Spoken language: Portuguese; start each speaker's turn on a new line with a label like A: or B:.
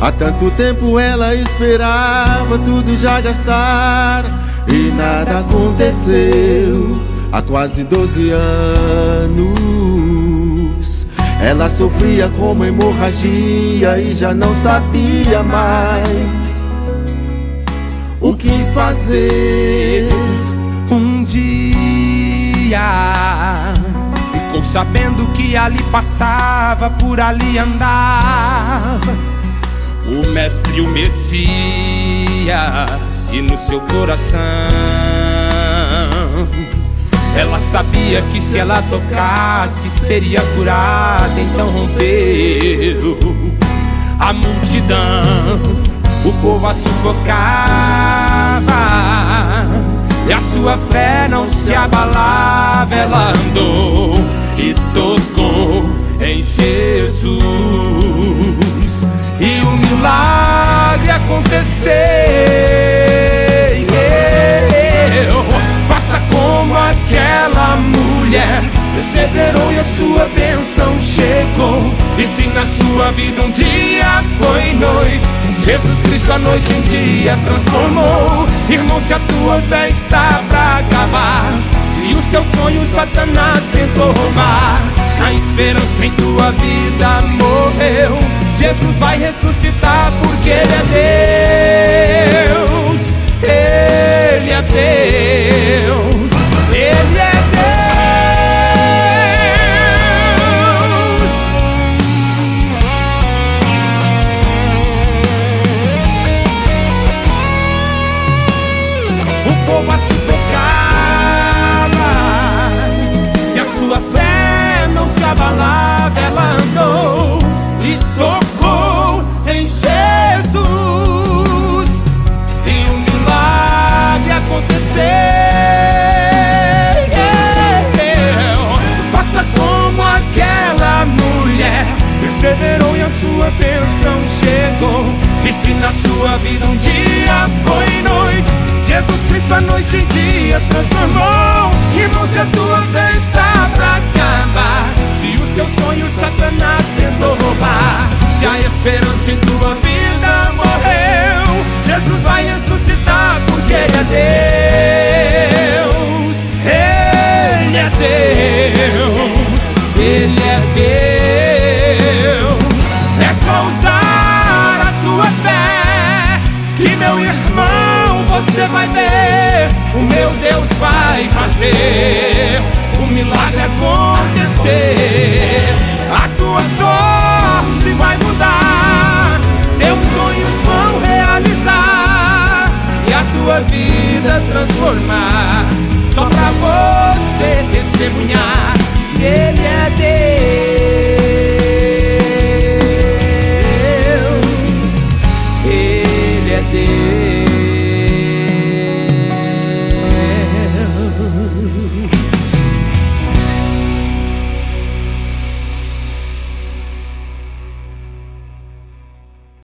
A: Há tanto tempo ela esperava tudo já gastar e nada aconteceu. Há quase 12 anos ela sofria com uma hemorragia e já não sabia mais o que fazer.
B: Um dia ficou sabendo que ali passava, por ali andava o Mestre, o Messias, e no seu coração ela sabia que se ela tocasse seria curada. Então rompeu a multidão, o povo a sufocava e a sua fé não se abalava. Ela andou e tocou em Jesus e o milagre aconteceu. Faça como aquela mulher, perseverou e a sua bênção chegou. E se na sua vida um dia foi noite, Jesus Cristo a noite em dia transformou. Irmão, se a tua fé está pra acabar, se os teus sonhos Satanás tentou roubar, se a esperança em tua vida morreu, Jesus vai ressuscitar, porque Ele é Deus, Ele é Deus, Ele é Deus. O povo a sufocava e a sua fé não se abalava. Ela andou e tocou em Jesus e um milagre aconteceu. Faça como aquela mulher, perseverou e a sua bênção chegou. E se na sua vida um dia foi noite, Jesus Cristo a noite em dia transformou. Irmão, se a tua fé está pra acabar, se os teus sonhos Satanás tentou roubar, se a esperança em tua vida morreu, Jesus vai ressuscitar, porque Ele é Deus, Ele é Deus, Ele é Deus. É só usar a tua fé, que meu irmão, você vai ver, o meu Deus vai fazer o milagre acontecer. A tua sorte vai mudar, teus sonhos vão realizar e a tua vida transformar.